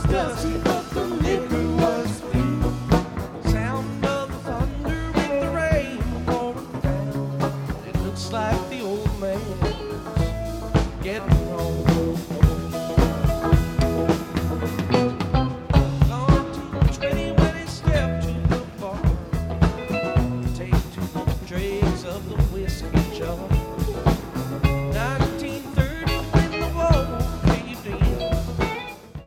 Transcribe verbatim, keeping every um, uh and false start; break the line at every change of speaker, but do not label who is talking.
dusty, but the liquor was sweet.
Sound of the thunder with the rain pouring down. It looks like the old man's getting home. Gone to the train when he stepped to the bar. Take two dregs of the whiskey jar.